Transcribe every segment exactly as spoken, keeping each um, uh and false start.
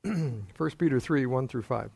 First Peter three, one through five.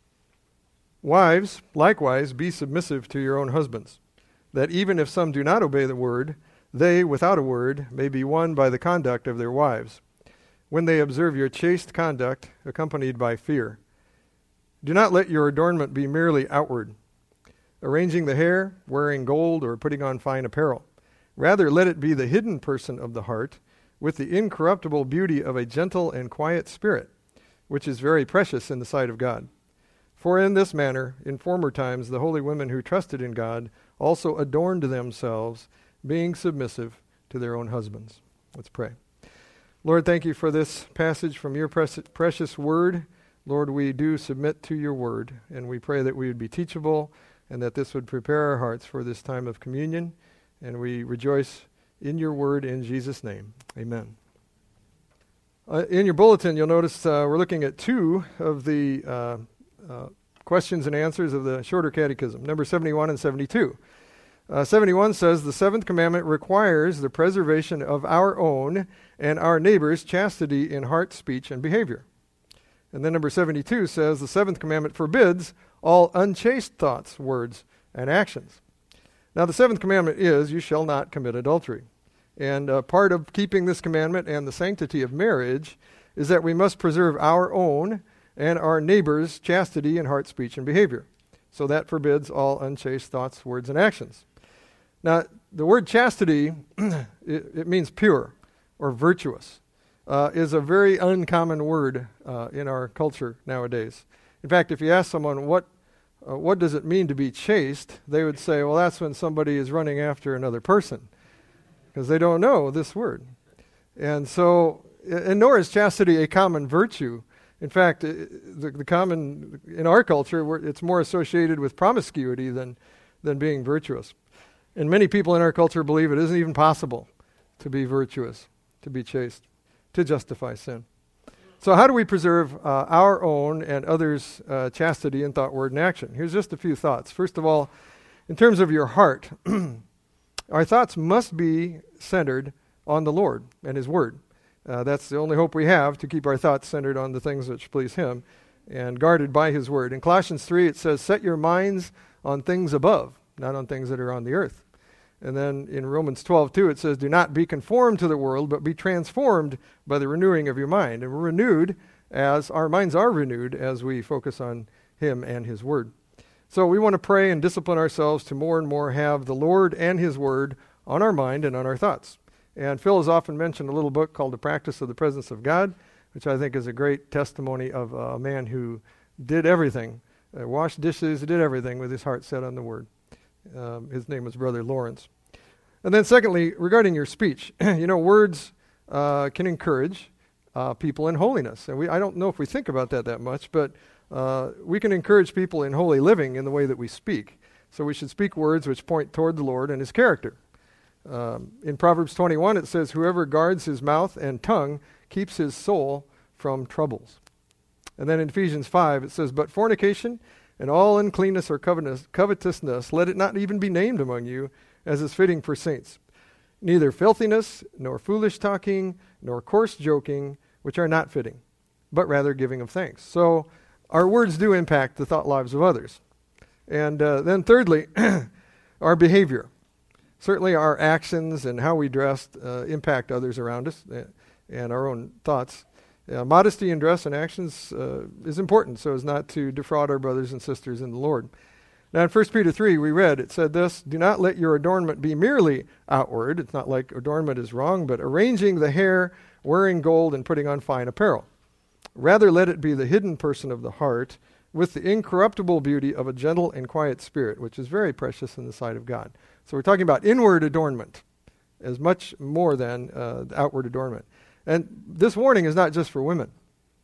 Wives, likewise, be submissive to your own husbands, that even if some do not obey the word, they, without a word, may be won by the conduct of their wives, when they observe your chaste conduct, accompanied by fear. Do not let your adornment be merely outward, arranging the hair, wearing gold, or putting on fine apparel. Rather, let it be the hidden person of the heart, with the incorruptible beauty of a gentle and quiet spirit, which is very precious in the sight of God. For in this manner, in former times, the holy women who trusted in God also adorned themselves, being submissive to their own husbands. Let's pray. Lord, thank you for this passage from your precious word. Lord, we do submit to your word, and we pray that we would be teachable and that this would prepare our hearts for this time of communion, and we rejoice in your word in Jesus' name. Amen. Uh, in your bulletin, you'll notice uh, we're looking at two of the uh, uh, questions and answers of the shorter catechism, number seventy-one and seventy-two. Uh, seventy-one says, the seventh commandment requires the preservation of our own and our neighbor's chastity in heart, speech, and behavior. And then number seventy-two says, the seventh commandment forbids all unchaste thoughts, words, and actions. Now, the seventh commandment is, you shall not commit adultery. And uh, part of keeping this commandment and the sanctity of marriage is that we must preserve our own and our neighbor's chastity in heart, speech, and behavior. So that forbids all unchaste thoughts, words, and actions. Now, the word chastity, it, it means pure or virtuous, uh, is a very uncommon word uh, in our culture nowadays. In fact, if you ask someone, what uh, what does it mean to be chaste, they would say, well, that's when somebody is running after another person, because they don't know this word. And so, and nor is chastity a common virtue. In fact, the, the common, in our culture, it's more associated with promiscuity than, than being virtuous. And many people in our culture believe it isn't even possible to be virtuous, to be chaste, to justify sin. So how do we preserve uh, our own and others' uh, chastity in thought, word, and action? Here's just a few thoughts. First of all, in terms of your heart, our thoughts must be centered on the Lord and His Word. Uh, that's the only hope we have, to keep our thoughts centered on the things which please Him and guarded by His Word. In Colossians three, it says, set your minds on things above, not on things that are on the earth. And then in Romans twelve two, it says, do not be conformed to the world, but be transformed by the renewing of your mind. And we're renewed as our minds are renewed as we focus on Him and His Word. So we want to pray and discipline ourselves to more and more have the Lord and His Word on our mind and on our thoughts. And Phil has often mentioned a little book called The Practice of the Presence of God, which I think is a great testimony of a man who did everything, uh, washed dishes, did everything with his heart set on the Word. Um, his name was Brother Lawrence. And then secondly, regarding your speech, you know, words uh, can encourage uh, people in holiness. And we I don't know if we think about that that much, but uh, we can encourage people in holy living in the way that we speak. So we should speak words which point toward the Lord and His character. Um, in Proverbs twenty-one, it says, whoever guards his mouth and tongue keeps his soul from troubles. And then in Ephesians five, it says, but fornication and all uncleanness or covetousness, let it not even be named among you, as is fitting for saints. Neither filthiness, nor foolish talking, nor coarse joking, which are not fitting, but rather giving of thanks. So our words do impact the thought lives of others. And uh, then thirdly, our behavior. Certainly our actions and how we dress uh, impact others around us uh, and our own thoughts. Uh, modesty in dress and actions uh, is important so as not to defraud our brothers and sisters in the Lord. Now in First Peter three, we read, it said this, do not let your adornment be merely outward. It's not like adornment is wrong, but arranging the hair, wearing gold, and putting on fine apparel. Rather let it be the hidden person of the heart, with the incorruptible beauty of a gentle and quiet spirit, which is very precious in the sight of God. So we're talking about inward adornment as much more than uh, outward adornment. And this warning is not just for women.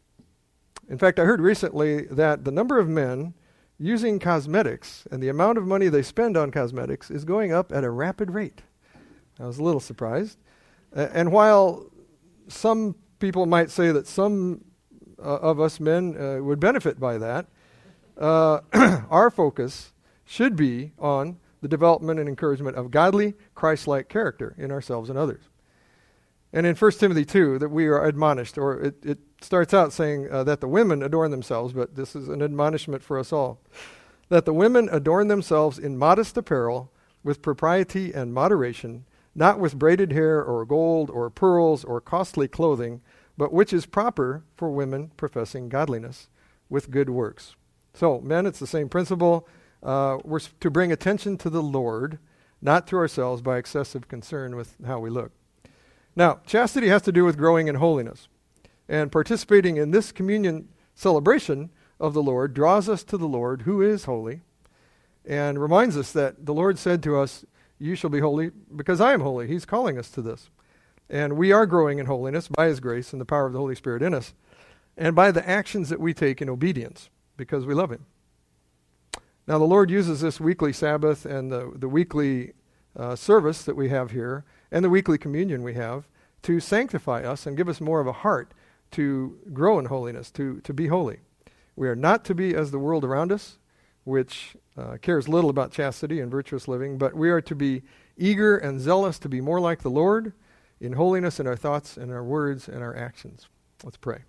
In fact, I heard recently that the number of men using cosmetics and the amount of money they spend on cosmetics is going up at a rapid rate. I was a little surprised. Uh, and while some people might say that some uh, of us men uh, would benefit by that, uh, our focus should be on the development and encouragement of godly, Christ-like character in ourselves and others. And in First Timothy two, that we are admonished, or it, it starts out saying uh, that the women adorn themselves, but this is an admonishment for us all. That the women adorn themselves in modest apparel with propriety and moderation, not with braided hair or gold or pearls or costly clothing, but which is proper for women professing godliness with good works. So, men, it's the same principle. Uh, we're to bring attention to the Lord, not to ourselves by excessive concern with how we look. Now, chastity has to do with growing in holiness. And participating in this communion celebration of the Lord draws us to the Lord, who is holy, and reminds us that the Lord said to us, you shall be holy because I am holy. He's calling us to this. And we are growing in holiness by His grace and the power of the Holy Spirit in us, and by the actions that we take in obedience because we love Him. Now, the Lord uses this weekly Sabbath and the, the weekly uh, service that we have here and the weekly communion we have to sanctify us and give us more of a heart to grow in holiness, to, to be holy. We are not to be as the world around us, which uh, cares little about chastity and virtuous living, but we are to be eager and zealous to be more like the Lord in holiness in our thoughts and our words and our actions. Let's pray.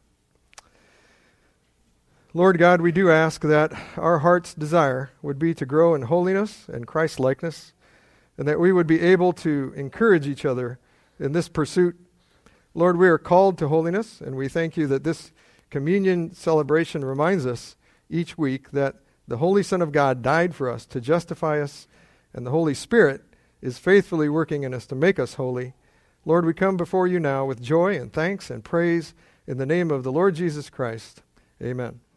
Lord God, we do ask that our heart's desire would be to grow in holiness and Christ-likeness, and that we would be able to encourage each other in this pursuit. Lord, we are called to holiness, and we thank you that this communion celebration reminds us each week that the Holy Son of God died for us to justify us, and the Holy Spirit is faithfully working in us to make us holy. Lord, we come before you now with joy and thanks and praise in the name of the Lord Jesus Christ. Amen.